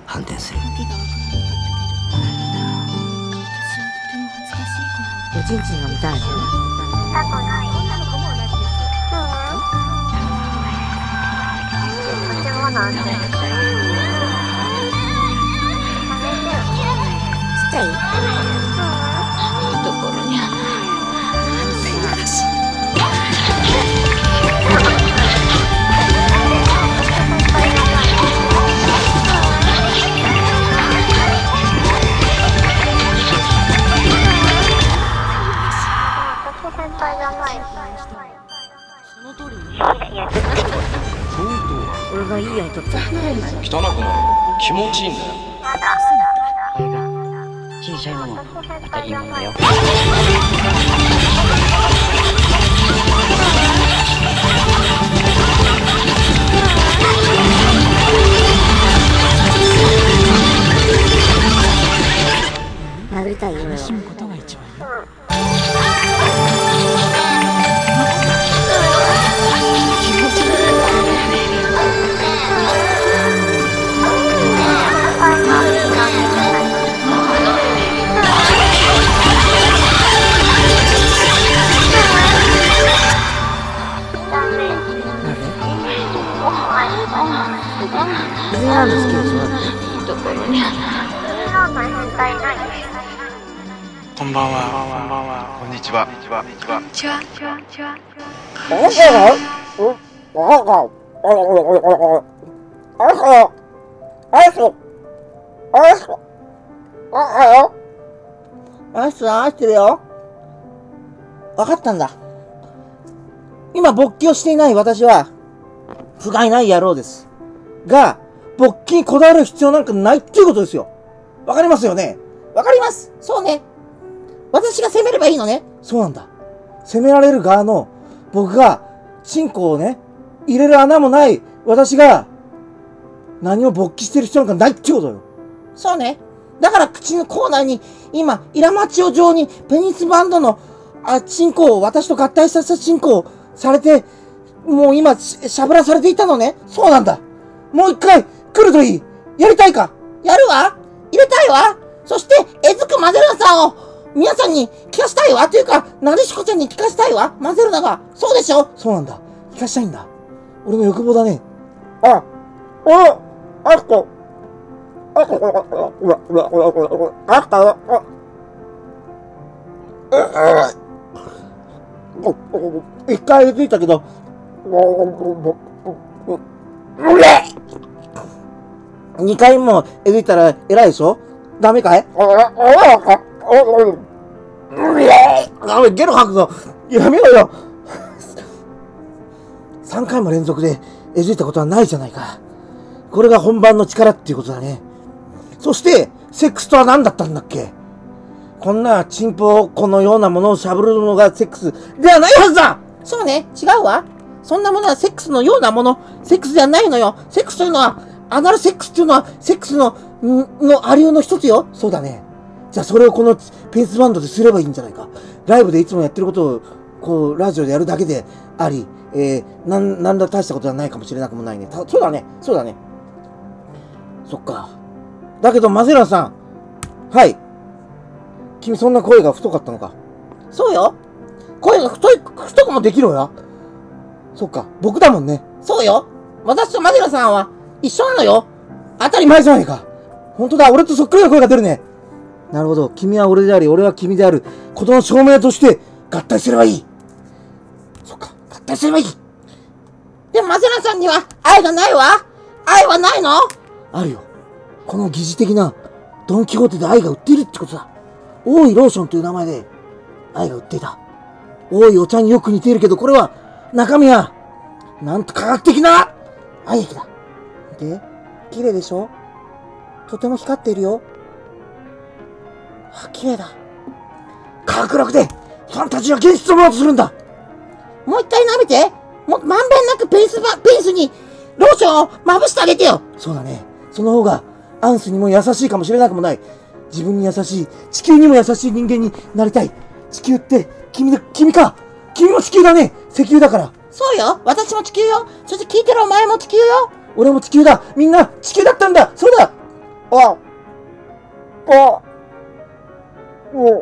反転する。 おちんちんが見たいの？ したくない。とてもなんで。やめてよ。 ちっちゃい？ いいところにはない。先輩じゃない。 その通りに。 いや俺がいいように撮った。 汚くない気持ちいいんだよ。 小さいのも当たり前だよ。 殴りたいよ。 楽しむことが一番いい。 ディズニーランド好きでしょ？ いいところにはない。変態ない。 こんばんは。こんにちは。 愛してるよ。わかったんだ。今勃起をしていない私は不甲斐ない野郎です。が、勃起にこだわる必要なんかないっていうことですよ。わかりますよね？わかります。そうね。私が責めればいいのね。そうなんだ。責められる側の僕がチンコをね、入れる穴もない私が何も勃起してる必要なんかないっていうことよ。そうね。だから口のコーナーに今、イラマチオ状にペニスバンドのチンコを、私と合体させたチンコをされて、もう今、しゃぶらされていたのね。そうなんだ。もう一回来るといい。やりたいか？やるわ。入れたいわ。そして、えずくマゼルナさんを皆さんに聞かしたいわ。というか、なでしこちゃんに聞かしたいわ。マゼルナが。そうでしょ？そうなんだ。聞かしたいんだ。俺の欲望だね。あっと。一回入れていたけど、二回もえずいたら偉いでしょ？ダメかい？ゲロ吐くぞ。やめろよ。3回も連続でえずいたことはないじゃないか。これが本番の力っていうことだね。そして、セックスとは何だったんだっけ？こんなチンポこのようなものをしゃぶるのがセックスではないはずだ！そうね、違うわ。そんなものはセックスのようなもの、セックスではないのよ。セックスというのは、アナルセックスっていうのは、セックスのありようの一つよ。そうだね。じゃあそれをこのペースバンドですればいいんじゃないか。ライブでいつもやってることを、こう、ラジオでやるだけであり、なんだ大したことはないかもしれなくもないね。そうだね。そっか。だけど、マゼラさん。はい。君そんな声が太かったのか。そうよ。声が太くもできるよ。そっか。僕だもんね。そうよ。私とマゼラさんは一緒なのよ。当たり前じゃないか。本当だ。俺とそっくりな声が出るね。なるほど。君は俺であり、俺は君であることの証明として合体すればいい。そっか。合体すればいい。でもマゼラさんには愛がないわ。愛はないの？あるよ。この疑似的なドンキホーテで愛が売っているってことだ。大井ローションという名前で愛が売っていた。大井お茶によく似ているけど、これは中身はなんと科学的な愛液だ。で、綺麗でしょ？とても光っているよ。綺麗だ。科学力でファンタジーは現実をものとするんだ。もう一回舐めて。まんべんなくペースにローションをまぶしてあげてよ。そうだね。その方がアンスにも優しいかもしれなくもない。自分に優しい、地球にも優しい人間になりたい。地球って君か。君も地球だね。石油だから。そうよ。私も地球よ。そして聞いてるお前も地球よ。俺も地球だ。みんな地球だったんだ。そうだ。 ああもう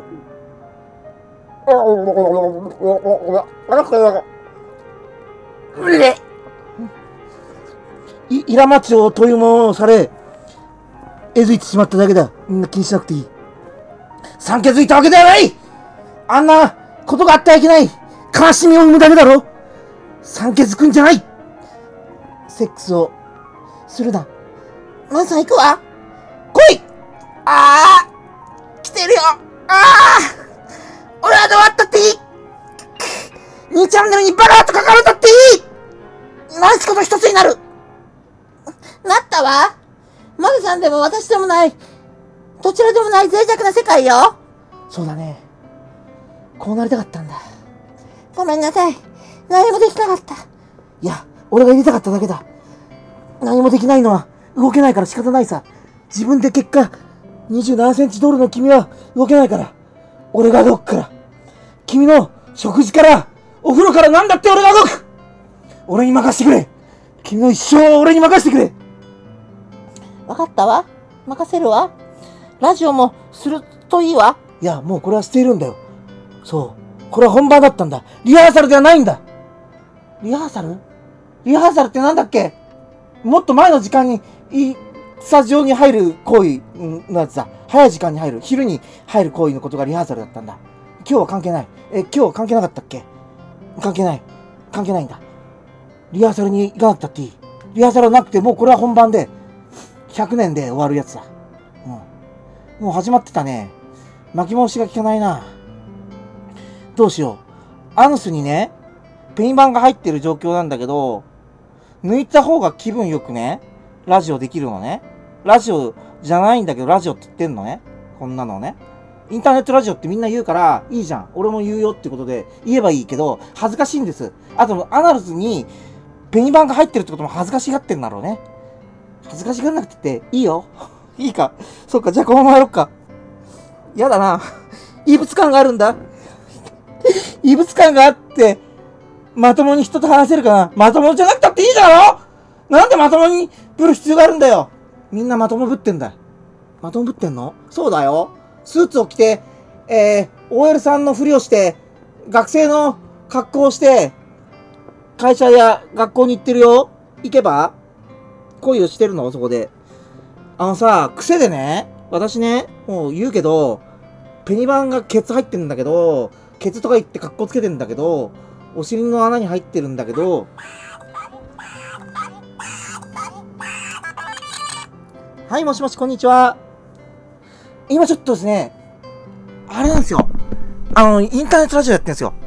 イラマチョというものをされ、えずいてしまっただけだ。みんな気にしなくていい。産気づいたわけではない。あんなことがあってはいけない。悲しみを生むだけだろ。産気づくんじゃない。セックスをするな。マンさん行くわ。来い。ああ来てるよ。ああ俺はどうあったっていい。2チャンネルにバカッとかかるだっていい。ナイスこと一つになる。なったわ。マルさんでも私でもない。どちらでもない脆弱な世界よ。そうだね。こうなりたかったんだ。ごめんなさい。何もできなかった。いや、俺が入れたかっただけだ。何もできないのは動けないから仕方ないさ。自分で結果、27センチドルの君は動けないから。俺が動くから。君の食事から、お風呂から何だって俺が動く。俺に任せてくれ。君の一生を俺に任せてくれ。わかったわ。任せるわ。ラジオもするといいわ。いや、もうこれはしているんだよ。そう。これは本番だったんだ。リハーサルではないんだ。リハーサル？リハーサルってなんだっけ？もっと前の時間に、スタジオに入る行為のやつだ。早い時間に入る。昼に入る行為のことがリハーサルだったんだ。今日は関係ない。今日は関係なかったっけ？関係ない。関係ないんだ。リハーサルに行かなくたっていい。リハーサルはなくて、もうこれは本番で、100年で終わるやつだ。もう始まってたね。巻き戻しが効かないな。どうしよう。アヌスにね、ペイン版が入ってる状況なんだけど、抜いた方が気分よくね、ラジオできるのね。ラジオじゃないんだけど、ラジオって言ってんのね。こんなのね。インターネットラジオってみんな言うから、いいじゃん。俺も言うよってことで、言えばいいけど、恥ずかしいんです。あと、アナルズに、ペイン版が入ってるってことも恥ずかしがってんだろうね。恥ずかしがんなくていいよ。いいか。そっか、じゃあこのままやろっか。やだな。異物感があるんだ。異物感があって、まともに人と話せるかな。まともじゃなくたっていいだろ。なんでまともにぶる必要があるんだよ。みんなまともぶってんだ。まともぶってんの？そうだよ。スーツを着て、OL さんのふりをして、学生の格好をして、会社や学校に行ってるよ。行けば？恋をしてるの？そこで。癖でね、私ね、もう言うけど、ペニバンがケツ入ってんだけど、ケツとか言って格好つけてんだけど、お尻の穴に入ってるんだけど、はい、もしもし、こんにちは。今ちょっとですね、あれなんですよ。インターネットラジオやってんですよ。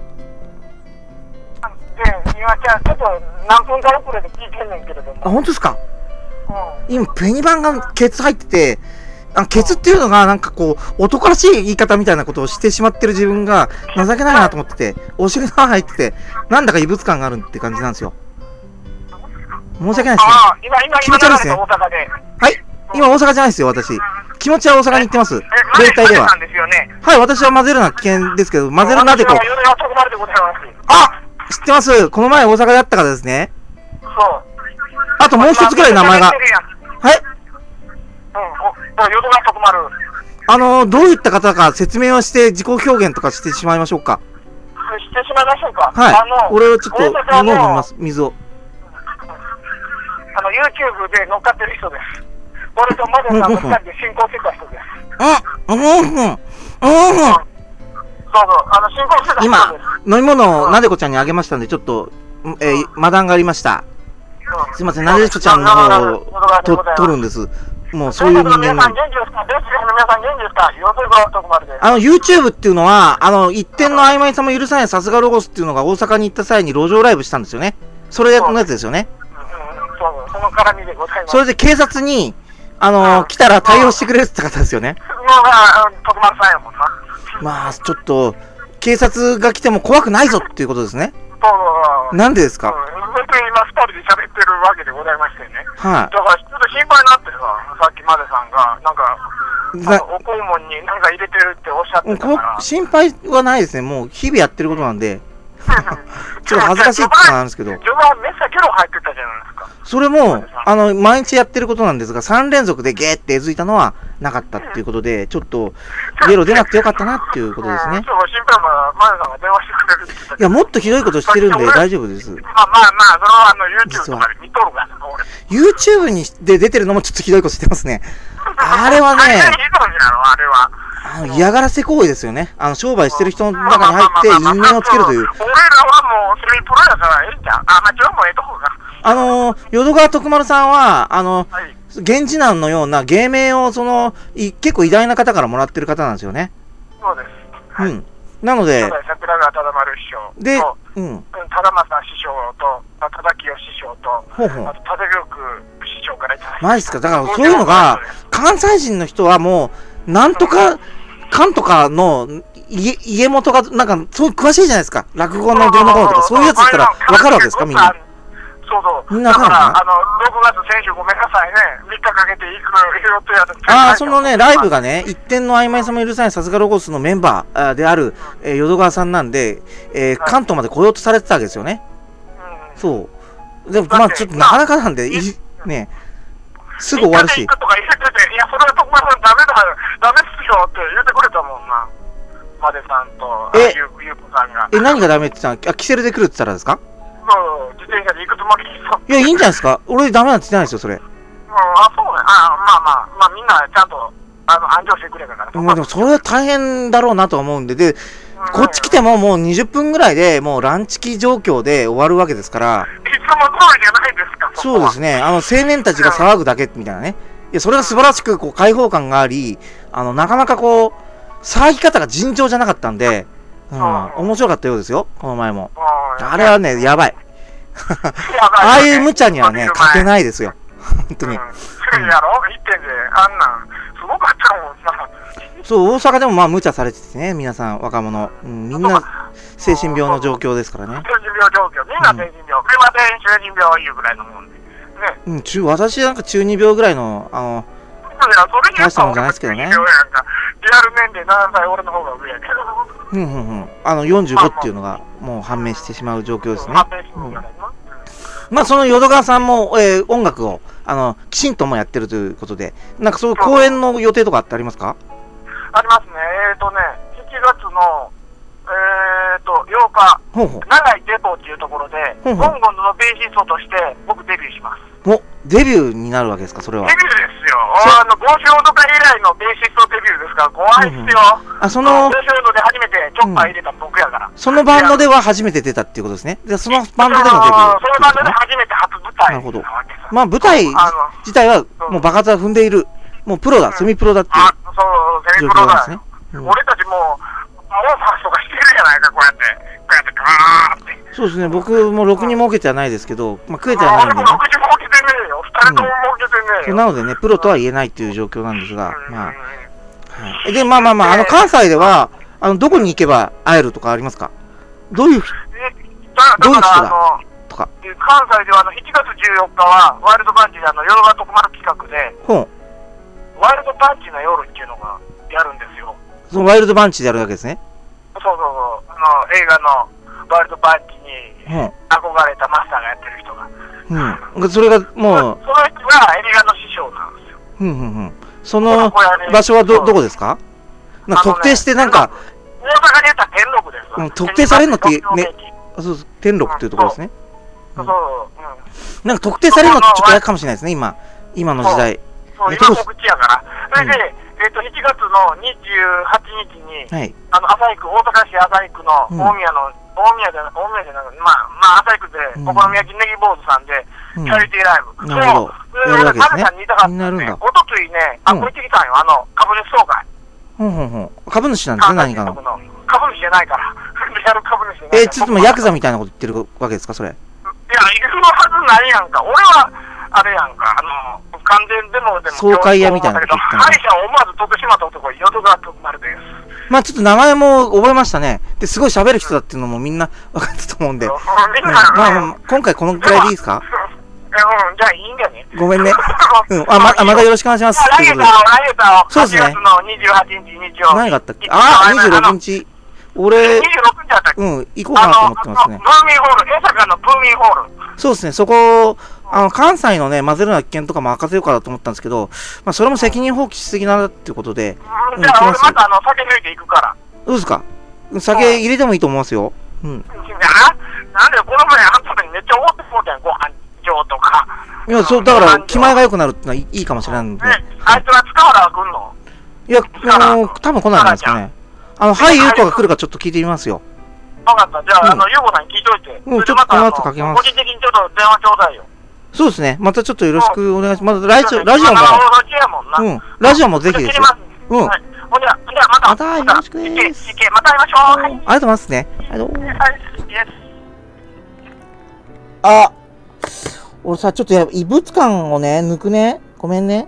今ちょっと何分か遅れで聞いてんねんけれども。 あ、本当ですか？今、ペニバンがケツ入ってて、ケツっていうのがなんかこう、男らしい言い方みたいなことをしてしまってる自分が情けないなと思ってて、お尻の穴入ってて、なんだか異物感があるって感じなんですよ。申し訳ないですね。気持ち悪いですね。はい。今大阪じゃないですよ、私。気持ちは大阪に行ってます。携帯では。はい、私は混ぜるのは危険ですけど、混ぜるなでこう。あ！知ってます。この前大阪で会った方ですね。 そう。 あともう一つくらい名前が。はい。どういった方か説明をして自己表現とかしてしまいましょうか。 してしまいましょうか。 はい。俺をちょっと飲んでみます、水を。 YouTube で乗っかってる人です。俺とマドさんの2人で進行してた人です。進行してた人です。 今、飲み物をなでこちゃんにあげましたんで、ちょっと、マダンがありました。すいません、なでこちゃんの方を取るんです。もうそういう人間なんで。YouTube っていうのは、一点の曖昧さも許さないさすがロゴスっていうのが大阪に行った際に路上ライブしたんですよね。それのやつですよね。 その絡みでございます。 それで警察に、来たら対応してくれるって方ですよね。 徳丸さんやもんな。 まあ、ちょっと、警察が来ても怖くないぞっていうことですね。なんでですか？ 別に今2人で喋ってるわけでございましてね。 はい。 だからちょっと心配になってさ、さっきまでさんが、なんか、お肛門に何か入れてるっておっしゃってたから。 心配はないですね。もう日々やってることなんで。ちょっと恥ずかしいってのがあるんですけど。 序盤めっちゃゲロ入ってたじゃないですか。 か。 それも、毎日やってることなんですが、3連続でゲーってえずいたのはなかったっていうことで、ちょっと、ゲロ出なくてよかったなっていうことですね。 そう、心配は、前さんが電話してくれるって言ったけど。 いや、もっとひどいことしてるんで大丈夫です。 まあ、それはYouTube とかで見とるから、俺。 YouTube で出てるのもちょっとひどいことしてますね。あれはね、嫌がらせ行為ですよね。商売してる人の中に入って因縁をつけるという。 俺らはもう、スリープロやからええんじゃん。じゃあもうええとこが。 淀川徳丸さんは、源氏名のような芸名を、結構偉大な方からもらってる方なんですよね。 そうです。 うん。なので、 桜川忠丸師匠と、 で、 忠正師匠と、忠清師匠と、あと、立玉師匠からいただいて。 マジっすか。だからそういうのが、関西人の人はもう、なんとか、かんとかの家元が、なんか、そういう詳しいじゃないですか。落語のどうのこうのとか、そういうやつだったらわかるわけですか、みんな。 そうそう。 みんなわかるのかな。 6月選手ごめんなさいね。3日かけて行く予定やった。 そのね、ライブがね、一点の曖昧さも許さないさすがロゴスのメンバーである、淀川さんなんで、関東まで来ようとされてたわけですよね。そう。でも、まあちょっとなかなかなんで、ね、すぐ終わるし。 いや、それは徳丸さんダメっすよって言ってくれたもんな。マデさんと、ゆうこさんが。 何がダメって言ったの？キセルで来るって言ったらですか？ そう、自転車で行くつもりですよ。 いや、いいんじゃないですか。俺ダメなんて言ってないですよ、それ。 そうね。まあ、みんなちゃんと、安城してくれたから。 まあでも、それは大変だろうなと思うんで、で、こっち来てももう20分ぐらいで、もうランチ期状況で終わるわけですから。 いつも通りじゃないですか、 そうですね。青年たちが騒ぐだけみたいなね。いや、それが素晴らしく、開放感があり、なかなか騒ぎ方が尋常じゃなかったんで、面白かったようですよ、この前も。あれはね、やばい。ああいう無茶にはね、勝てないですよ。本当に。 やろ？一点で、あんなん、すごかったもんさ。 そう、大阪でもまあ無茶されててね、皆さん、若者。みんな、精神病の状況ですからね。 精神病状況。みんな精神病。車で精神病いうぐらいのもんで。ね。 私なんか中二病ぐらいの、大したもんじゃないですけどね。 リアル年齢7歳、俺の方が上やけど。 45っていうのがもう判明してしまう状況ですね。まあその淀川さんも、音楽をきちんともやってるということで、なんかそういう公演の予定とかってありますか？ ありますね。7月の8日、長いデポっていうところで、ゴンゴンのベーシストとして僕デビューします。 デビューになるわけですか、それは。 デビューですよ。ゴーショードカ以来のベーシストデビューですから、怖いっすよ。ゴーショードで初めてチョッパー入れた僕やから。 そのバンドでは初めて出たっていうことですね。で、そのバンドでのデビュー。 そのバンドで初めて初舞台。 なるほど。まあ舞台自体はもう爆発は踏んでいる。もうプロだ、セミプロだっていうセミプロですね。俺たちもパフォーマンスとかしてるじゃないか、こうやってガーって。 そうですね、僕もろくに儲けてはないですけど、まあ食えてはないんでね。 俺もろくに儲けてねえよ。2人とも儲けてねえよ。 なのでね、プロとは言えないっていう状況なんですが、まあ。で、まあ、関西では、どこに行けば会えるとかありますか？どういう人だとか。 関西では7月14日は、ワイルドパンチで淀川徳丸企画で、ワイルドパンチの夜っていうのがやるんですよ。 そのワイルドパンチでやるわけですね。 そう。映画のワイルドパンチに憧れたマスターがやってる人が。 それがもう。 その人が映画の師匠なんですよ。 その場所はどこですか？特定してなんか。 大阪で言ったら天禄です。 特定されるのってね、そう、天禄っていうところですね。なんか特定されるのってちょっと嫌かもしれないですね、今の時代。 そう、今告知やから。それで、7月の28日に、大阪市旭区の大宮じゃなくて、まあ、旭区で、お好み焼きネギ坊主さんで、チャリティーライブ。 なるほど。やるわけですね。 おとついね、これ行ってきたんよ、株主総会。 株主なんですね、何かの。 株主じゃないから。リアル株主じゃないから。 ちょっとヤクザみたいなこと言ってるわけですか、それ。 いや、行くはずないやんか。俺は、あれやんか、完全デモでも。 総会屋みたいなこと言って敗者を思わず取ってしまった男、淀川徳丸です。 まあちょっと名前も覚えましたね。で、すごい喋る人だっていうのもみんな分かったと思うんで。今回このくらいでいいですか？ じゃあいいんだよね。 ごめんね。またよろしくお願いします。 来月そうですね。 8月の28日日曜日。 何があったっけ？26日。俺、 26日だったっけ？ 行こうかなと思ってますね。 プーミンホール、江坂のプーミンホール。 そうですね、そこ関西のね、混ぜるな危険とかも任せようかなと思ったんですけど、まあ、それも責任放棄しすぎなっていうことで。 じゃあ、俺また酒抜いていくから。 どうですか？酒入れてもいいと思いますよ。うん。 なんで、この前、あんたにめっちゃ思ってもうたやん、ご飯上とか。 いや、そう、だから、気前が良くなるってのはいいかもしれないんで。 あいつは塚原は来んの？ いや、多分来ないんじゃないですかね。はい、ゆうこが来るかちょっと聞いてみますよ。 わかった。じゃあ、ゆうこさんに聞いといて。 ちょっとこの後かけます。 個人的にちょっと電話ちょうだいよ。 そうですね。またちょっとよろしくお願いします。またラジオも。うん。ラジオもぜひですよ。うん。 ほんじゃ、またよろしくです。 また会いましょう。 ありがとうございますね。俺さ、ちょっと異物感をね、抜くね。ごめんね。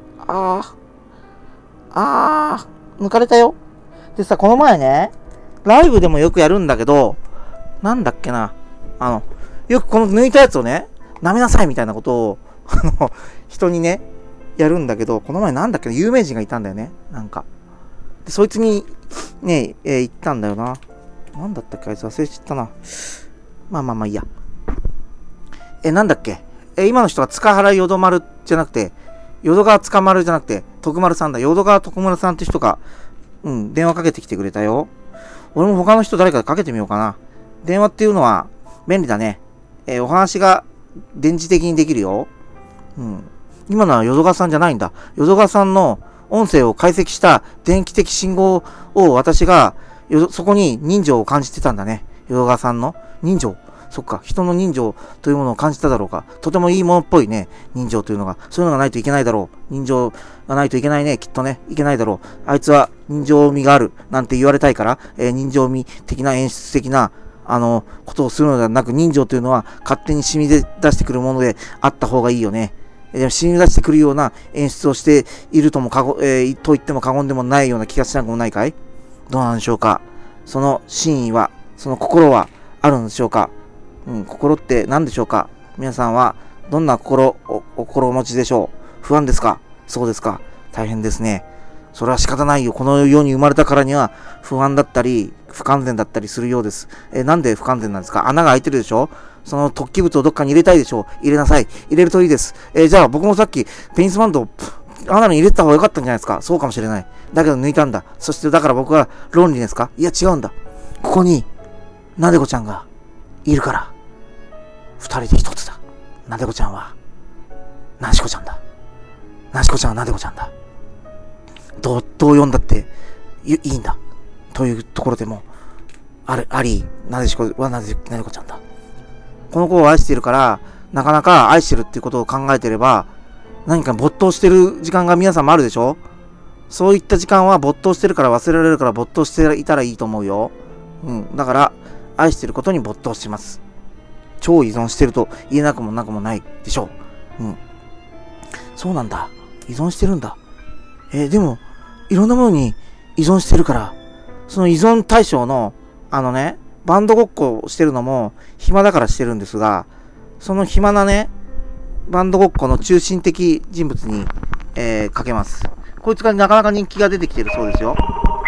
抜かれたよ。でさ、この前ね、ライブでもよくやるんだけど、なんだっけな。よくこの抜いたやつをね、舐めなさいみたいなことを、人にね、やるんだけど、この前なんだっけな、有名人がいたんだよね。なんか。で、そいつに、ね、言ったんだよな。なんだったっけ、あいつ忘れちゃったな。まあいいや。なんだっけ。今の人は塚原淀丸じゃなくて、淀川塚丸じゃなくて、徳丸さんだ。淀川徳丸さんって人が、電話かけてきてくれたよ。俺も他の人誰かかけてみようかな。電話っていうのは便利だね。お話が電磁的にできるよ。今のは淀川さんじゃないんだ。淀川さんの音声を解析した電気的信号を私が、そこに人情を感じてたんだね。淀川さんの人情。そっか、人の人情というものを感じただろうか。とてもいいものっぽいね、人情というのが。そういうのがないといけないだろう。人情がないといけないね、きっとね。いけないだろう。あいつは人情味がある、なんて言われたいから、人情味的な演出的な、ことをするのではなく、人情というのは勝手に染み出してくるものであった方がいいよね。染み出してくるような演出をしているともと言っても過言でもないような気がしなくもないかい？どうなんでしょうか？その真意は、その心はあるんでしょうか？心って何でしょうか？皆さんはどんな心をお持ちでしょう？不安ですか？そうですか。大変ですね。それは仕方ないよ。この世に生まれたからには不安だったり不完全だったりするようです。なんで不完全なんですか？穴が開いてるでしょ？その突起物をどっかに入れたいでしょ？入れなさい。入れるといいです。じゃあ僕もさっきペニスバンドを穴に入れた方が良かったんじゃないですか？そうかもしれない。だけど抜いたんだ。そしてだから僕は論理ですか？いや違うんだ。ここになでこちゃんがいるから。二人で一つだ。なでこちゃんはなしこちゃんだ。なしこちゃんはなでこちゃんだ。どう読んだっていいんだ。というところでもあり、なでしこはなでこちゃんだ。この子を愛しているから、なかなか愛してるっていうことを考えてれば、何か没頭してる時間が皆さんもあるでしょ？そういった時間は没頭してるから忘れられるから没頭していたらいいと思うよ。だから、愛してることに没頭します。超依存してると言えなくもなくもないでしょう。そうなんだ。依存してるんだ。でも、いろんなものに依存してるから、その依存対象の、バンドごっこをしてるのも暇だからしてるんですが、その暇なね、バンドごっこの中心的人物に、かけます。こいつがなかなか人気が出てきてるそうですよ。こ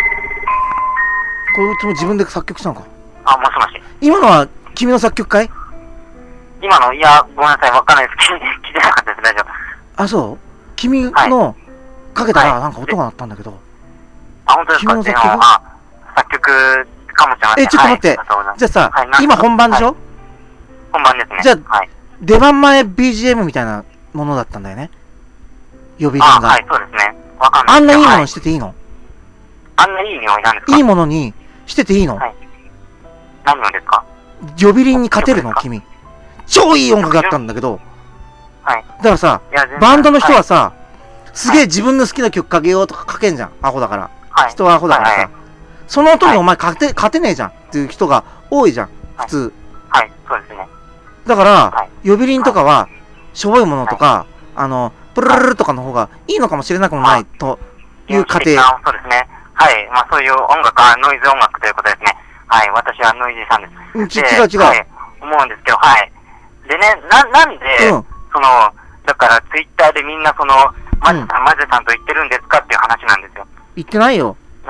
いつも自分で作曲したのか？ もしもし。 今のは君の作曲かい？ 今の、いや、ごめんなさい、わかんないです。聞いてなかったです、大丈夫。 そう君の、かけたらなんか音が鳴ったんだけど。 本当ですか？君の作曲？作曲かもしれません。 ちょっと待って。じゃあさ、今本番でしょ？ 本番ですね。 じゃあ、出番前 BGM みたいなものだったんだよね。呼び鈴が。 はい、そうですね。わかんない。 あんないいものにしてていいの？ あんないい匂いなんですか？ いいものにしてていいの？ 何のですか？ 呼び鈴に勝てるの君。超いい音楽だったんだけど。だからさ、バンドの人はさ、すげえ自分の好きな曲かけようとかかけんじゃん。アホだから。人はアホだからさ。その音にお前勝てねえじゃんっていう人が多いじゃん。普通。 そうですね。 だから、呼び鈴とかは、しょぼいものとか、プルルルとかの方がいいのかもしれなくもないという過程。 そうですね。そういう音楽はノイズ音楽ということですね。私はノイジーさんです。 違う。 思うんですけど、でね、なんで、だからツイッターでみんなマジさんと言ってるんですかっていう話なんですよ。 言ってないよ。 言って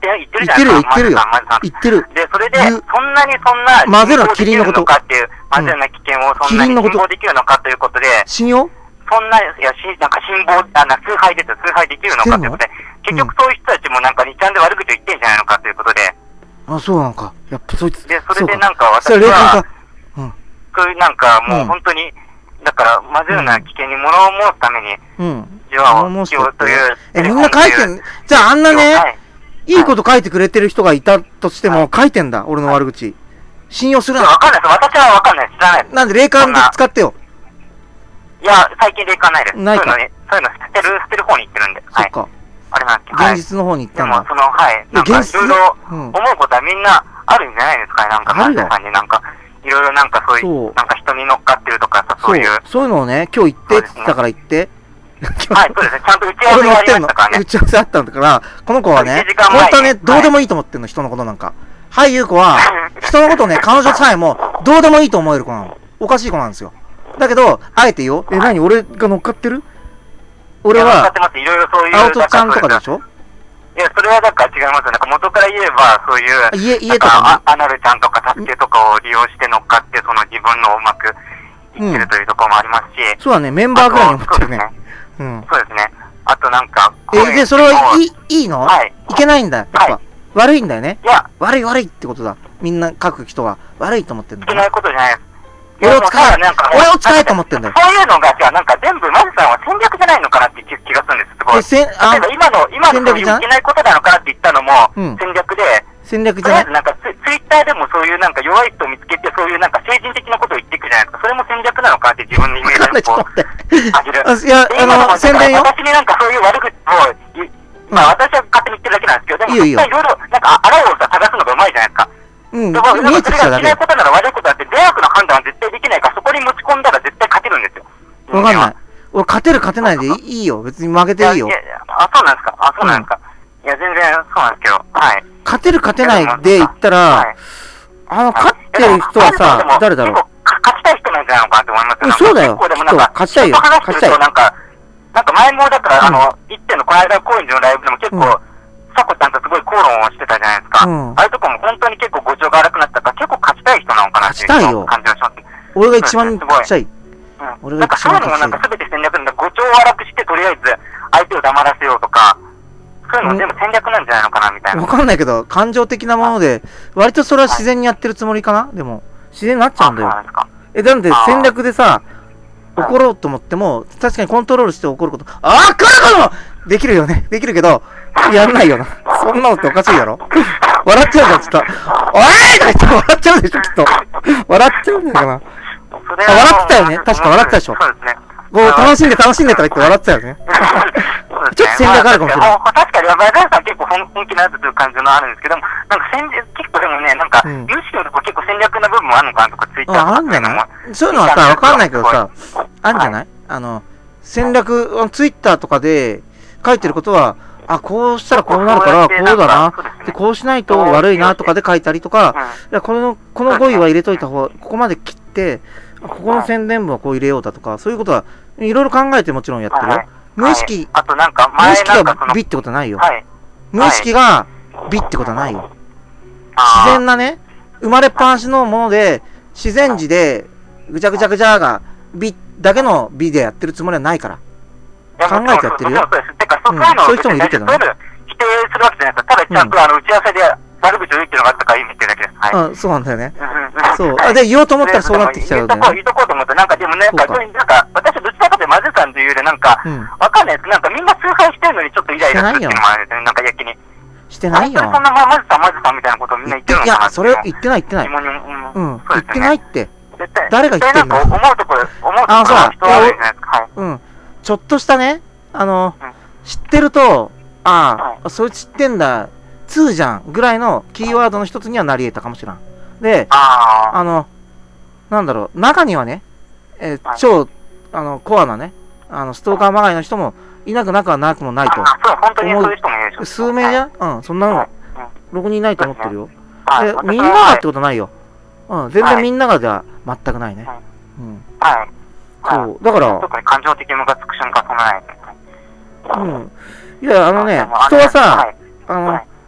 ってるじゃないですか。 言ってるよ。 マジさん。 言ってる。 で、それで、そんなに混ぜるキリンのこと。 かっていう、混ぜるな危険をそんなに信号できるのかということで、 信用そんな、なんか信号、崇拝ですよ。崇拝できるのかということで、結局そういう人たちもなんか2ちゃんで悪口を言ってんじゃないのかということで。 あ、そうなんか。やっぱそいつ。 で、それでなんか私は、そういうなんかもう本当に、だから混ぜるな危険に物を申すために、自話をしようという。 みんな書いてん、じゃああんなね、いいこと書いてくれてる人がいたとしても書いてんだ、俺の悪口。信用するな。 わかんないです。私はわかんない。知らないです。 なんで霊感で使ってよ。 いや、最近霊感ないです。 ないか。 そういうの捨てる方に行ってるんで。 そっか。 あれなんですけど。現実の方に行ったんだ。 でも、はい。なんか、いろいろ思うことはみんなあるんじゃないですかね。なんか、患者さんになんか、いろいろなんかそういう、なんか人に乗っかってるとかさ、そういう。 そういうのをね、今日言ってって言ったから言って。 はい、そうですね。ちゃんと打ち合わせがありましたからね。 打ち合わせあったんだから、この子はね、本当はね、どうでもいいと思ってんの、人のことなんか。はい、ゆう子は、人のことね、彼女さえも、どうでもいいと思える子なの。おかしい子なんですよ。だけど、あえてよ、何俺が乗っかってる？俺は、青戸ちゃんとかでしょ？ いや、それはだから違いますよ。なんか元から言えば、そういう、 家とかアナルちゃんとか助けとかを利用して乗っかって、その自分のうまくいってるというところもありますし。 そうだね、メンバーぐらいに思っちゃうね。 そうですね。あとなんか、 で、それはいいの？はい。いけないんだ。やっぱ。悪いんだよね。 いや。 悪いってことだ。みんな書く人は悪いと思ってんだ。 いけないことじゃないです。 俺を使えと思ってんだよ。 そういうのが、じゃあなんか全部マジさんは戦略じゃないのかなって気がするんです。すごい。例えば今のそういういけないことなのかなって言ったのも戦略で、 戦略じゃない。 とりあえずなんかツイッターでもそういうなんか弱い人を見つけて、そういうなんか政治的なことを言っていくじゃないですか。それも戦略なのかなって自分のイメージをこう、あげる。 いや、宣伝よ。 私になんかそういう悪口を、まあ私は勝手に言ってるだけなんですけど、でもいろいろなんかあらを探すのがうまいじゃないですか。 見えてきただけ。それがいけないことなら悪いことだって、善悪の判断は絶対できないから、そこに持ち込んだら絶対勝てるんですよ。 わかんない。俺、勝てる勝てないでいいよ。別に負けていいよ。 そうなんですか。そうなんですか。いや、全然そうなんですけど、はい。 勝てる勝てないで言ったら、勝ってる人はさ、誰だろう。 勝ちたい人なんじゃないのかなって思いますよ。 そうだよ。勝ちたいよ。勝ちたい。 なんか前もだから、一点のこの間高円寺のライブでも結構、サコちゃんとすごい口論をしてたじゃないですか。あれとかも本当に結構語調が荒くなったから、結構勝ちたい人なのかなっていう感じがします。 俺が一番勝ちたい。俺が一番勝ちたい。 そういうのもなんか全て戦略なんだ。語調を荒くして、とりあえず相手を黙らせようとか、そういうのも全部戦略なんじゃないのかなみたいな。 わかんないけど、感情的なもので、割とそれは自然にやってるつもりかな？でも、自然になっちゃうんだよ。なんで戦略でさ、怒ろうと思っても、確かにコントロールして怒ること、来ることできるよね。できるけど、やんないよな。そんなのっておかしいだろ？笑っちゃうじゃん、ちょっと。おい！とか言って笑っちゃうでしょ、きっと。笑っちゃうんだよな。笑ってたよね。確か笑ってたでしょ。 そうですね。 楽しんでとか言って笑ってたよね。ちょっと戦略あるかもしれない。 確かに、バイダンさん結構本気なやつという感じのあるんですけども、なんか結構でもね、なんか、むしろ結構戦略な部分もあるのかなとか、ツイッターとか。 あるんじゃない？そういうのはさ、わかんないけどさ、あるんじゃない？戦略、ツイッターとかで書いてることは、こうしたらこうなるから、こうだな。で、こうしないと悪いなとかで書いたりとか、この語彙は入れといた方が、ここまで切って、ここの宣伝文はこう入れようだとか、そういうことはいろいろ考えてもちろんやってるよ。無意識が美ってことはないよ。無意識が美ってことはないよ。自然なね、生まれっぱなしのもので、自然時で、ぐちゃぐちゃぐちゃが美だけの美でやってるつもりはないから。考えてやってるよ。そういう人もいるけどね。 否定するわけじゃないですか。ただちゃんと打ち合わせで悪口を言ってるのがあったから言ってるだけです。 そうなんだよね。そう。で、言おうと思ったらそうなってきちゃうよね。 言うとこうと思って、なんかでもね、なんか私どちらかというとマジさんというよりなんか、わかんないです。なんかみんな崇拝してるのにちょっとイライラするっていうのもあるんですよね。なんかやけに。 してないよ。 そんなマジさんみたいなことをみんな言ってるのかな。 いや、それ言ってない。言ってないって。誰が言ってんの？ 思うところは人はあるじゃないですか。 ちょっとしたね、知ってると、そいつ知ってんだ、2じゃんぐらいのキーワードの一つにはなり得たかもしれん。で、なんだろう、中にはね、超、コアなね、ストーカーまがいの人もいなくなくはなくもないと。 本当にそういう人もいるでしょ。 数名じゃそんなの、ろくにいないと思ってるよ。で、みんながってことないよ。全然みんながじゃ全くないね。そう、だから、 特に感情的にムカつく瞬間そんなない。 いや、人はさ、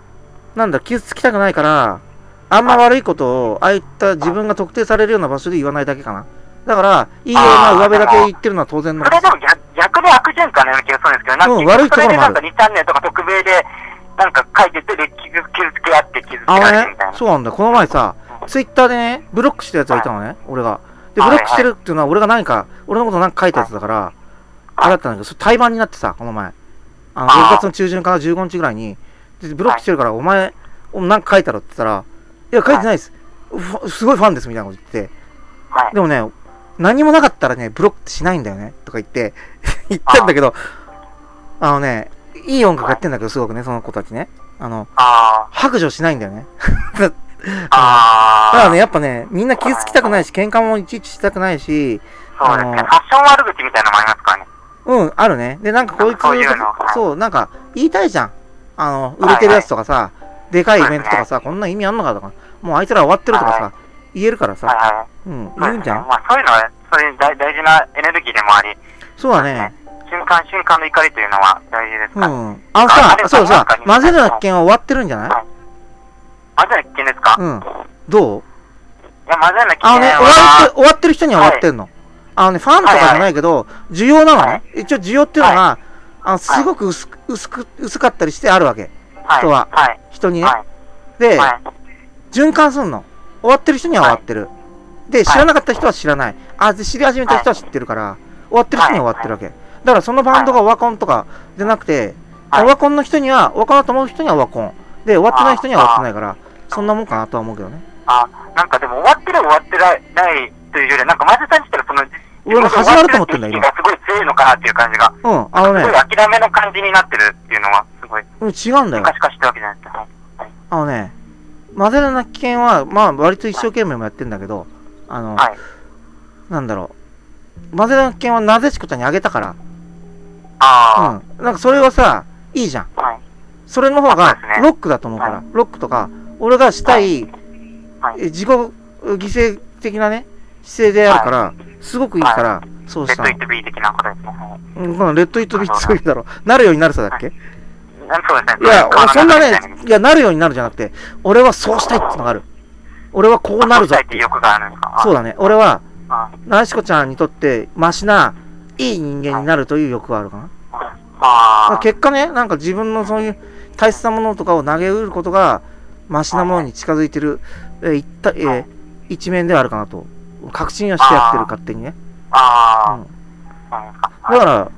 なんだ、傷つきたくないから、あんま悪いことを、ああいった自分が特定されるような場所で言わないだけかな。だから、いいような上辺だけ言ってるのは当然の。 それでも逆で悪循環のような気がするんですけど、なんか、 悪いところもある。 それでなんか2チャンネルとか特命で、なんか書いてて、傷つけ合って傷つけられてみたいな。 そうなんだ。この前さ、ツイッターでね、ブロックしたやつがいたのね、俺が。で、ブロックしてるっていうのは、俺が何か、俺のことなんか書いたやつだから、あれだったんだけど、それ対バンになってさ、この前。6月の中旬から15日ぐらいに、でブロックしてるから、お前、なんか書いたろって言ったら、いや、書いてないです。すごいファンです、みたいなこと言って。でもね、何もなかったらね、ブロックしないんだよね、とか言って、言ったんだけど、いい音楽やってんだけど、すごくね、その子たちね。白状しないんだよね。だからね、やっぱね、みんな傷つきたくないし、喧嘩もいちいちしたくないし、 そうですね、ファッション悪口みたいなのもありますからね。 うん、あるね。で、なんかこいつ、そう、なんか、言いたいじゃん。売れてるやつとかさ、でかいイベントとかさ、こんな意味あんのかとか、もうあいつら終わってるとかさ、言えるからさ、うん、言うんじゃん。 まあ、そういうのは、そういう大事なエネルギーでもあり、 そうだね。 瞬間の怒りというのは大事ですから。 うん。そうさ、混ぜるな危険は終わってるんじゃない？ 混ぜるな危険ですか？ うん。どう？ いや、混ぜるな危険は終わってる人には終わってんの。ファンとかじゃないけど、需要なのね。一応需要っていうのが、すごく薄かったりしてあるわけ。人は。人にね。で、循環すんの。終わってる人には終わってる。で、知らなかった人は知らない。で、知り始めた人は知ってるから、終わってる人には終わってるわけ。だからそのバンドがオワコンとかじゃなくて、オワコンの人には、オワコンだと思う人にはオワコン。で、終わってない人には終わってないから、そんなもんかなとは思うけどね。 なんかでも終わってる終わってないというよりは、なんかマジさん自体がその、 俺も始まると思ってんだよ、今。 がすごい強いのかなっていう感じが。 すごい諦めの感じになってるっていうのは、すごい。 違うんだよ。 可視化してるわけじゃないですか。 混ぜるな危険は、まあ、割と一生懸命もやってんだけど、なんだろう。混ぜるな危険はなでしこちゃんにあげたから。なんかそれはさ、いいじゃん。それの方が、ロックだと思うから。ロックとか、俺がしたい、自己犠牲的なね、姿勢であるから、すごくいいから、そうしたの。 レッドイットビー的なことですね。 レッドイットビーってそういうだろ。なるようになるさだっけ？ そうですね。 いや、そんなね、いや、なるようになるじゃなくて、俺はそうしたいってのがある。俺はこうなるぞっていう。そうだね。俺は、なでしこちゃんにとって、マシな、いい人間になるという欲があるかな。結果ね、なんか自分のそういう大切なものとかを投げうることが、マシなものに近づいてる、一面ではあるかなと。確信はしてやってる、勝手にね。だから、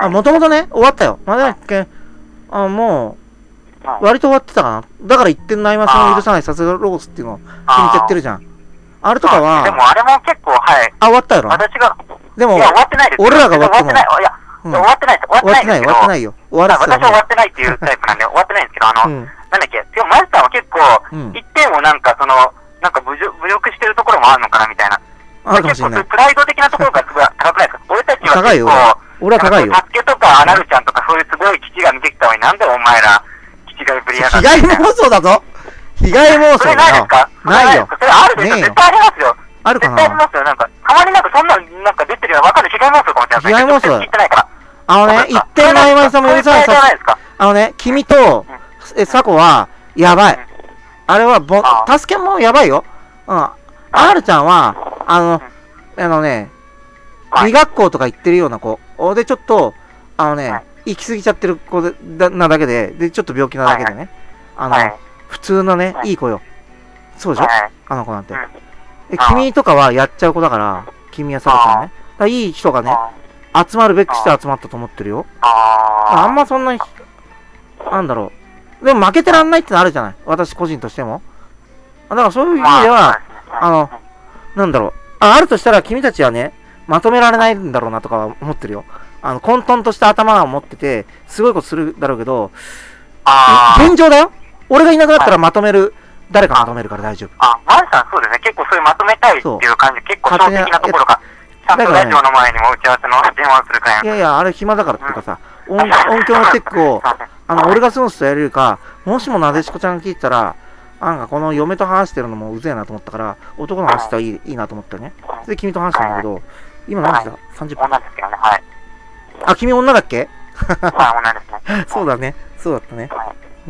もともとね、終わったよ。まだっけ、もう、割と終わってたかな。だから一点のアイマスの許さないさすがロースっていうのを決めちゃってるじゃん。あれとかは、 でもあれも結構、 終わったやろ。 私が、 でも、 終わってないです。 俺らが終わっても、 終わってないです。終わってないよ。終わらせ私は終わってないっていうタイプなんで、終わってないんですけど、なんだっけ、でもマジさんは結構、一点をなんかなんか侮辱してるところもあるのかなみたいな。 あるかもしれない。 プライド的なところがすごい高くないですか？俺たちは結構、 俺は高いよ。 サスケとかアナルちゃんとかそういうすごい基地が見てきたのになんでお前ら基地がぶりやがって。 被害妄想だぞ。被害妄想だよ。 それないですか？ ないよ。 それあるでしょ。絶対ありますよ。 あるかな？ 絶対ありますよ。なんか、たまになんかそんななんか出てるよ。わかる被害妄想かもしれない。 被害妄想だ。 聞いてないから。 一点の曖昧さも許さないさ。君と、サコは、やばい。あれは、助けもやばいよ。R ちゃんは、美学校とか行ってるような子。で、ちょっと、行き過ぎちゃってる子なだけで、ちょっと病気なだけでね。普通のね、いい子よ。そうでしょ？あの子なんて。君とかはやっちゃう子だから、君はサコちゃんね。いい人がね、集まるべくして集まったと思ってるよ。あんまそんな、なんだろう。でも負けてらんないってのあるじゃない。私個人としても。だからそういう意味では、なんだろう。あるとしたら君たちはね、まとめられないんだろうなとかは思ってるよ。混沌とした頭を持ってて、すごいことするだろうけど、現状だよ。俺がいなくなったらまとめる、誰かまとめるから大丈夫。 マジさんそうですね。結構そういうまとめたいっていう感じ、結構正直なところが、ちゃんとラジオの前にも打ち合わせの電話するから。 いやいや、あれ暇だからっていうかさ、音響のチェックを、俺がスンスとやれるか、もしもなでしこちゃんが聞いてたら、なんかこの嫁と話してるのもうぜえなと思ったから、男の話したらいいなと思ったね。で、君と話したんだけど、今何時だ ?30 分。 女ですけどね、はい。 君女だっけ？ 女ですね。 そうだね。そうだったね。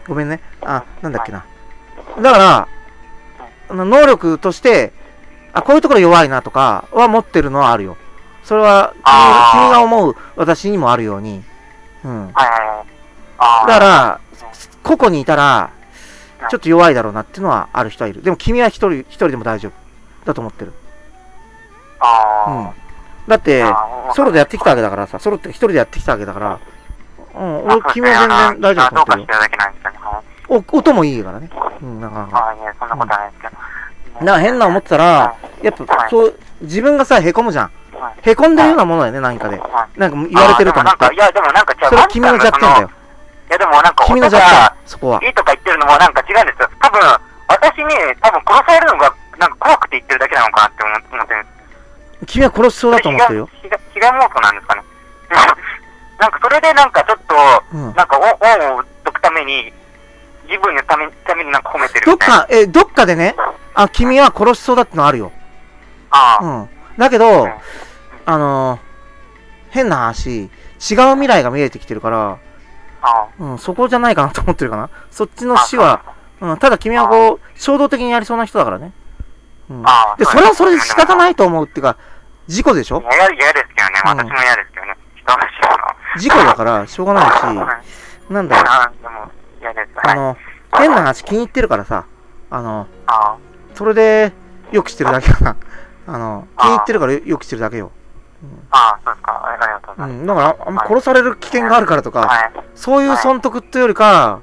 ごめんね。あ、なんだっけな。だから、能力として、あ、こういうところ弱いなとかは持ってるのはあるよ。それは君が思う私にもあるように。うん。だから、個々にいたら、ちょっと弱いだろうなっていうのはある人はいる。でも君は一人でも大丈夫だと思ってる。うん。だって、ソロでやってきたわけだからさ、ソロって一人でやってきたわけだから、うん、君は全然大丈夫だと思ってるよ。音もいいからね。うん、なかなか。 そんなことはないですけど。 なんか変な思ってたら、やっぱ、そう、自分がさ、凹むじゃん。凹んでるようなものだよね、何かで。なんか言われてると思って。 いや、でもなんか違う。 それは君の弱点だよ。 いや、でもなんか、 君の弱点、そこは。 いいとか言ってるのもなんか違うんですよ。多分、私に、多分殺されるのが、なんか怖くて言ってるだけなのかなって思ってるんです。 君は殺しそうだと思ってるよ。 被害妄想なんですかね。なんかそれでなんかちょっと、なんか恩を解くために、自分のためになんか褒めてるみたいな。 どっかでね、あ、君は殺しそうだってのあるよ。うん。だけど、変な話、違う未来が見えてきてるから、うん、そこじゃないかなと思ってるかな。そっちの死は、うん、ただ君はこう、衝動的にやりそうな人だからね。うん。で、それはそれで仕方ないと思うっていうか、事故でしょ？ 嫌ですけどね。私も嫌ですけどね。人の死は。 事故だから、しょうがないし、なんだよ。変な話気に入ってるからさ、それで、よくしてるだけかな。気に入ってるからよくしてるだけよ。 そうですか。ありがとうございます。 だから、あんま殺される危険があるからとか、そういう損得っていうよりか、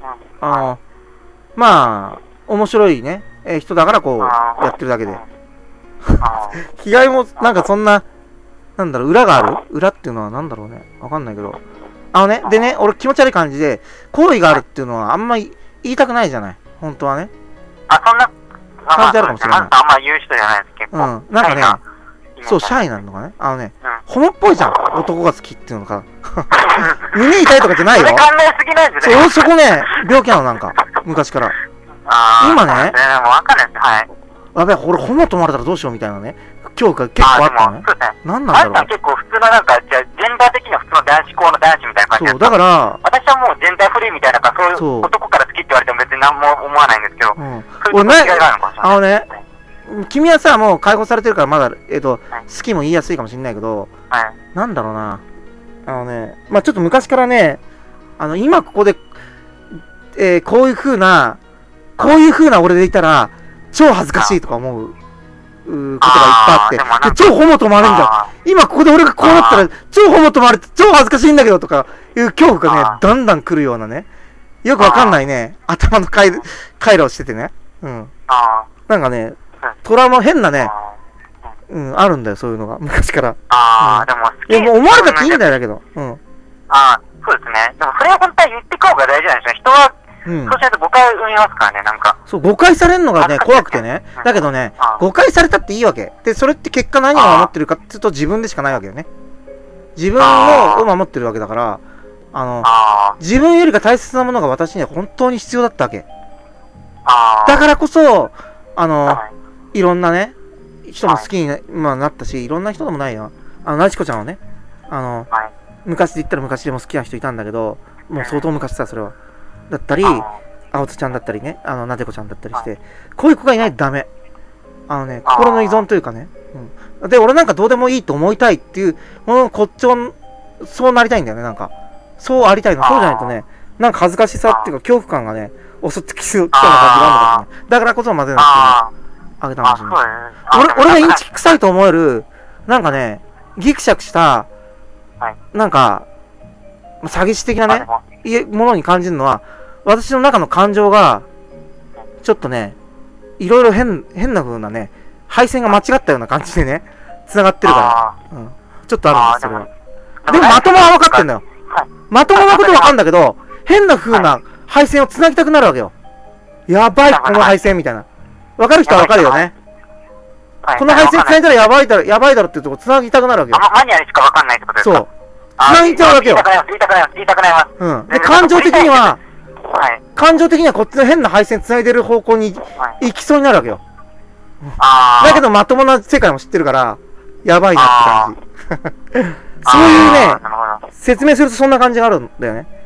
まあ、面白いね、人だからこう、やってるだけで。被害も、なんかそんな、なんだろう、裏がある？裏っていうのはなんだろうね。わかんないけど。でね、俺気持ち悪い感じで、好意があるっていうのはあんまり言いたくないじゃない。本当はね。 そんな感じあるかもしれない。 あんま言う人じゃないです、結構。 うん。なんかね、そう、シャイなのかね。ホモっぽいじゃん。男が好きっていうのか。胸痛いとかじゃないよ。 それ考えすぎなんですね。 そこね、病気なの、なんか。昔から。今ね、 わかんないです。はい。 やべえ、俺ホモと思われたらどうしようみたいなね。今日が結構あったのね。なんなんだろう。 あんた結構普通のなんか、ジェンダー的には普通の男子校の男子みたいな感じです。 そう、だから、 私はもうジェンダーフリーみたいな、そういう男から好きって言われても別に何も思わないんですけど、 俺ね、君はさ、もう解放されてるからまだ、好きも言いやすいかもしれないけど、なんだろうな。まあちょっと昔からね、今ここで、こういう風な俺でいたら、超恥ずかしいとか思う。ことがいっぱいあって。で、超ホモと思われるんじゃん。今ここで俺がこうなったら、超ホモと思われて超恥ずかしいんだけどとかいう恐怖がね、だんだん来るようなね。よくわかんないね、頭の回路をしててね。うん。なんかね、トラウマ変なね、うん、あるんだよ、そういうのが。昔から。でも思われたっていいんだよ、だけど。うん。 そうですね。でもそれは本当は言っていく方が大事なんですよ。人は、そうしないと誤解を生みますからね、なんか。そう、 誤解されるのがね、怖くてね。だけどね、誤解されたっていいわけ。で、それって結果何を守ってるかっていうと自分でしかないわけよね。自分を守ってるわけだから、自分よりが大切なものが私には本当に必要だったわけ。だからこそ、いろんなね、人も好きになったし、いろんな人でもないよ。なちこちゃんはね、昔で言ったら昔でも好きな人いたんだけど、もう相当昔さ、それは。だったり、あおつちゃんだったりね、なでこちゃんだったりして、こういう子がいないとダメ。心の依存というかね。うん。で、俺なんかどうでもいいと思いたいっていう、こっちを、そうなりたいんだよね、なんか。そうありたいの。そうじゃないとね、なんか恥ずかしさっていうか恐怖感がね、襲ってきそうな感じがあるんだからね。だからこそ混ぜなくてね、あげたかもしれない。俺がインチキ臭いと思える、なんかね、ギクシャクした、なんか、詐欺師的なね、ものに感じるのは、私の中の感情が、ちょっとね、いろいろ変な風なね、配線が間違ったような感じでね、繋がってるから、ちょっとあるんです、それは。でもまともは分かってんだよ。まともなこと分かんだけど、変な風な配線を繋ぎたくなるわけよ。やばい、この配線みたいな。分かる人は分かるよね。この配線繋いだらやばいだろっていうとこ繋ぎたくなるわけよ。 マニアにしか分かんないってことですか？ そう。繋いちゃうわけよ。 言いたくなります。 うん。で、感情的にはこっちの変な配線繋いでる方向に行きそうになるわけよ。だけどまともな世界も知ってるから、やばいなって感じ。そういうね、説明するとそんな感じがあるんだよね。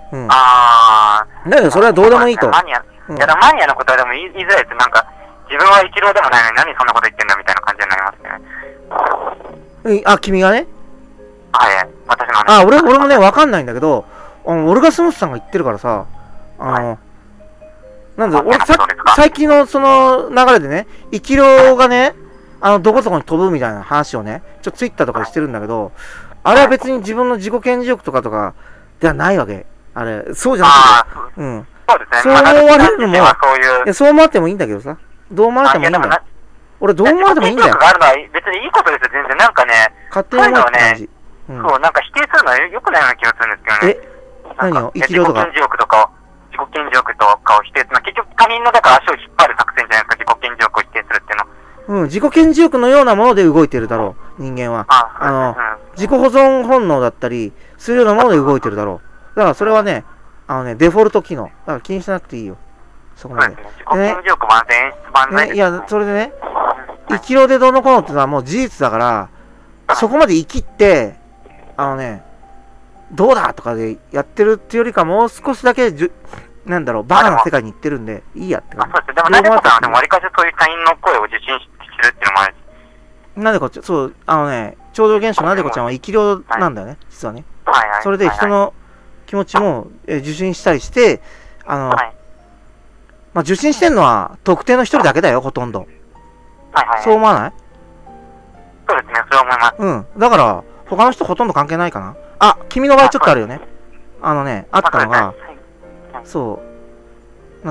うん。 あだけどそれはどうでもいいと。 マニア、いや、マニアのことはでも言いづらいです。なんか、自分はイチローでもないのに何そんなこと言ってんだみたいな感じになりますね。 あ、君がね。 はい、私の話。 あ、俺もね、わかんないんだけど、オルガスムスさんが言ってるからさ、なんだ、俺最近のその流れでね、イチローがね、どこそこに飛ぶみたいな話をね、ちょっとツイッターとかでしてるんだけど、あれは別に自分の自己顕示欲とかではないわけ。あれ、そうじゃなくて、うん。 そうですね。そう思われるのも、そう思ってもいいんだけどさ。どう思われてもいいんだよ。俺どう思われてもいいんだよ。 があるのは別にいいことですよ、全然。なんかね、 勝手に思って感じ。 そう、なんか否定するのは良くないような気がするんですけどね。 何を生き量とか。 自己顕示欲とかを否定するのは、結局他人のだから足を引っ張る作戦じゃないですか、自己顕示欲を否定するっていうのは。 うん、自己顕示欲のようなもので動いてるだろう、人間は。自己保存本能だったりするようなもので動いてるだろう。だからそれはね、デフォルト機能。だから気にしなくていいよ。そこまで。 自己顕示欲万全、演出万全です。 いや、それでね、生き量でどうのこうのってのはもう事実だから、そこまで生きって、どうだとかでやってるっていうよりか、もう少しだけ、なんだろう、バカな世界に行ってるんで、いいやって感じ。 そうです。でも、なでこさんはでも、わりかしそういう他人の声を受信してるっていうのもあるし。 なでこちゃん、そう、超常現象なでこちゃんは生き量なんだよね、実はね。それで人の気持ちも受信したりして、受信してんのは特定の一人だけだよ、ほとんど。そう思わない？ そうですね、そう思います。 うん。だから、他の人ほとんど関係ないかな。あ、君の場合ちょっとあるよね。あったのが、そう、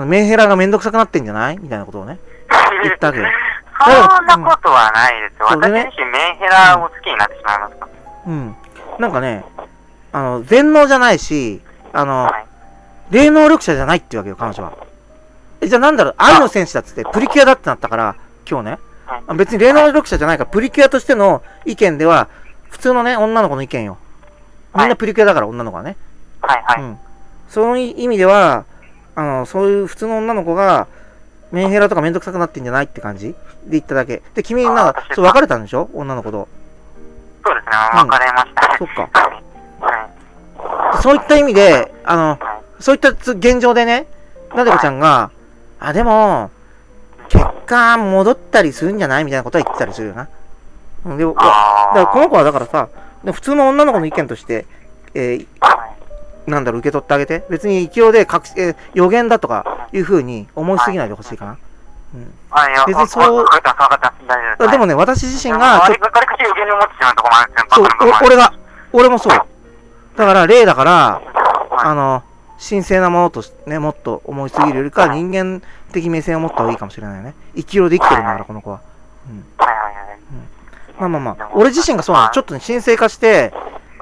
メンヘラがめんどくさくなってんじゃないみたいなことをね、言ったわけよ。 そんなことはないですよ。私自身メンヘラを好きになってしまいますか。 うん。なんかね、全能じゃないし、霊能力者じゃないってわけよ、彼女は。じゃあなんだろう、愛の戦士だっつって、プリキュアだってなったから、今日ね。別に霊能力者じゃないから、プリキュアとしての意見では、普通のね、女の子の意見よ。みんなプリキュアだから、女の子はね。うん。そういう意味では、そういう普通の女の子が、メンヘラとかめんどくさくなってんじゃないって感じで言っただけ。で、君なんか、そう、別れたんでしょ女の子と。 そうですね、別れました。 そっか。そういった意味で、そういった現状でね、なでこちゃんが、でも、結果戻ったりするんじゃないみたいなことは言ってたりするよな。で、だからこの子はだからさ、普通の女の子の意見として、なんだろう、受け取ってあげて。別に勢いで予言だとかいう風に思いすぎないでほしいかな。うん。別にそう。でもね、私自身がそう、俺もそう。だから、霊だから、神聖なものとしてね、もっと思いすぎるよりか、人間的目線を持った方がいいかもしれないよね。勢いで生きてるんだから、この子は。うん。まあ。俺自身がそうなの。ちょっとね、神聖化して、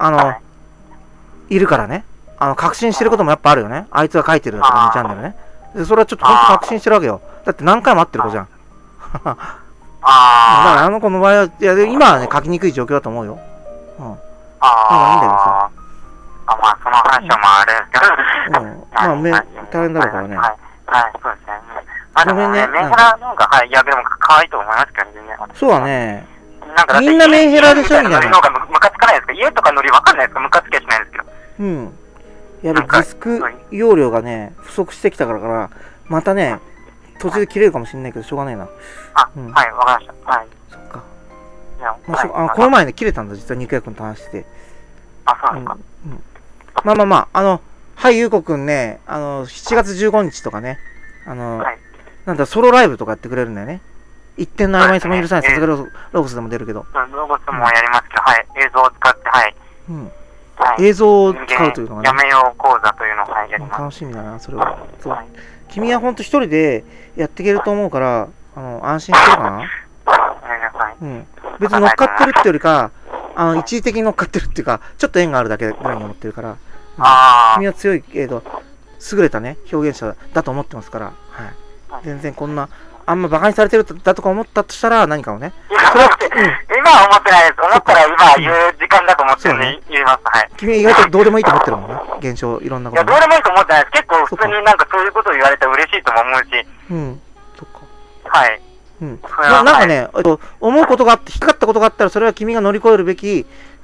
いるからね。確信してることもやっぱあるよね。あいつが書いてるだとか、2チャンネルね。で、それはちょっとほんと確信してるわけよ。だって何回も会ってる子じゃん。だからあの子の場合は、いや、今はね、書きにくい状況だと思うよ。うん。なんかいいんだけどさ。 まあ、その話はまあ、あれですけど。 大変だろうからね。 はい、そうですね。ごめんね。メンヘラの方が、いや、でも可愛いと思いますけどね。 そうだね。みんなメンヘラでしょみたいな。 ムカつかないですか？家とかノリわかんないですか？ムカつきはしないですけど。 うん。やべ、ディスク容量がね、不足してきたから、またね、途中で切れるかもしれないけど、しょうがないな。 はい、わかりました。はい。 そっか。この前ね、切れたんだ、実は肉屋君と話してて。 そうなんですか。 まあ、はい、ゆうこくんね、7月15日とかね、なんだ、ソロライブとかやってくれるんだよね。一点の曖昧さも許さない、さすがロゴスでも出るけど。 ロゴスもやりますけど、はい、映像を使って、はい。 映像を使うというのがね。 やめよう講座というのを、はい、やります。 楽しみだな、それは。そう。君はほんと一人でやっていけると思うから、安心してるかな？うん。別に乗っかってるってよりか、一時的に乗っかってるっていうか、ちょっと縁があるだけぐらいに思ってるから、君は強い優れたね、表現者だと思ってますから、はい。全然こんな、あんま馬鹿にされてるだとか思ったとしたら何かをね。 今は思ってないです。思ったら今言う時間だと思ってるんで言います。はい。 君意外とどうでもいいと思ってるもんな。現象、いろんなこと。 いや、どうでもいいと思ってないです。結構普通になんかそういうことを言われたら嬉しいとも思うし。 うん。そっか。 はい。 なんかね、思うことがあって、引っかかったことがあったら、それは君が乗り越えるべき、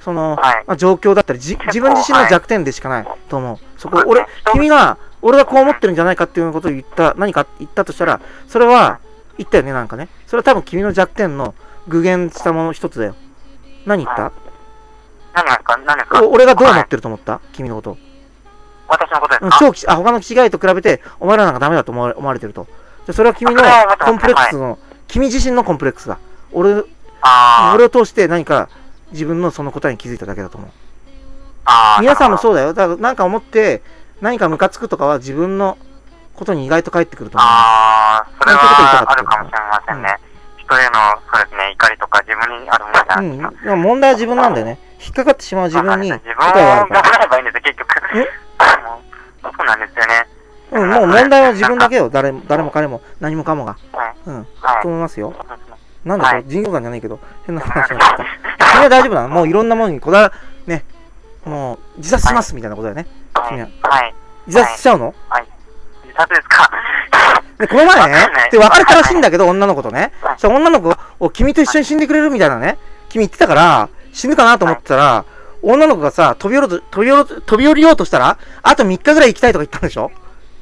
その、まあ、状況だったり、自分自身の弱点でしかないと思う。そこ、君が、俺がこう思ってるんじゃないかっていうことを何か言ったとしたら、それは、言ったよね、なんかね。それは多分君の弱点の具現したもの一つだよ。何言った？ 何ですか？ 俺がどう思ってると思った？君のこと。 私のことですか？ 他の違いと比べて、お前らなんかダメだと思われてると。それは君のコンプレックスの、君自身のコンプレックスだ。俺を通して何か自分のその答えに気づいただけだと思う。皆さんもそうだよ。だからなんか思って、何かムカつくとかは自分のことに意外と返ってくると思う。 それはあるかもしれませんね。人への、そうですね、怒りとか自分にあるものじゃないですか。 でも問題は自分なんだよね。引っかかってしまう自分に答えがあるから。自分を頑張ればいいんですよ、結局。そうなんですよね。 もう問題は自分だけよ。誰も彼も何もかもが。と思いますよ。なんだこれ、人形感じゃないけど、変な話になっちゃった。君は大丈夫なの？もういろんなものにね、もう自殺しますみたいなことだよね。君は。自殺しちゃうの？ 自殺ですか？ で、この前ね、別れたらしいんだけど、女の子とね。女の子を君と一緒に死んでくれるみたいなね。君言ってたから、死ぬかなと思ってたら、女の子がさ、飛び降りようとしたら、あと3日ぐらい行きたいとか言ったんでしょ？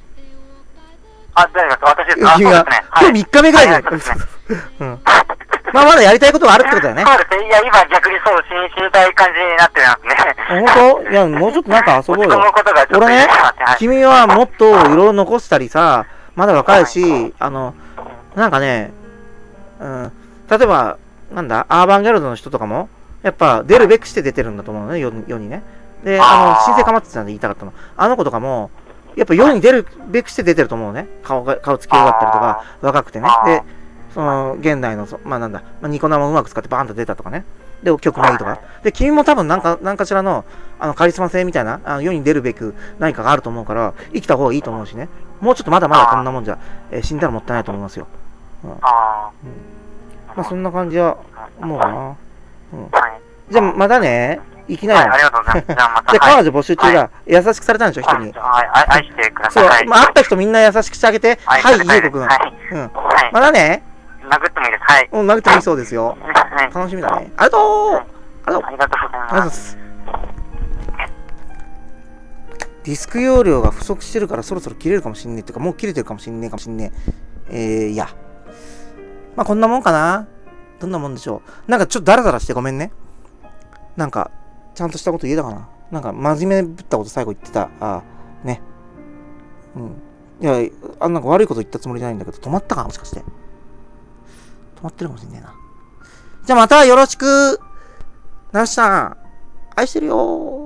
誰ですか？私ですか？ 君が。今日3日目ぐらいじゃないまあまだやりたいことがあるってことだよね。 そうですね。いや、今逆にそう、死にたい感じになってますね。 本当？いや、もうちょっとなんか遊ぼうよ。俺ね、君はもっといろいろ残したりさ、まだ若いし、なんかね、例えば、なんだ、アーバンギャルドの人とかも、やっぱ出るべくして出てるんだと思うのね、世にね。で、新生かまってたんで言いたかったの。あの子とかも、やっぱ世に出るべくして出てると思うね。顔つきよかったりとか、若くてね。で、現代の、まあなんだ、ニコ生をうまく使ってバーンと出たとかね。で、曲もいいとか。で、君も多分なんかしらの、カリスマ性みたいな、世に出るべく何かがあると思うから、生きた方がいいと思うしね。もうちょっとまだまだこんなもんじゃ、死んだらもったいないと思いますよ。まあそんな感じは、思うかな。じゃあ、またね。いきなり。 ありがとうございます。じゃあまた。 で、彼女募集中だ。優しくされたんでしょ、人に。 愛してください。 そう、まあ、会った人みんな優しくしてあげて。はい、ゆうこくん。またね。 殴ってもいいです。はい。 殴ってもいいそうですよ。楽しみだね。ありがとう。 ありがとうございます。 ディスク容量が不足してるからそろそろ切れるかもしんねえ。っていうか、もう切れてるかもしんねえ。いや。まあ、こんなもんかな。どんなもんでしょう。なんかちょっとダラダラしてごめんね。なんか、ちゃんとしたこと言えたかな。なんか、真面目ぶったこと最後言ってた。ね。いや、なんか悪いこと言ったつもりじゃないんだけど、止まったかもしかして。止まってるかもしんねえな。じゃあまたよろしく。なるしさん、愛してるよー。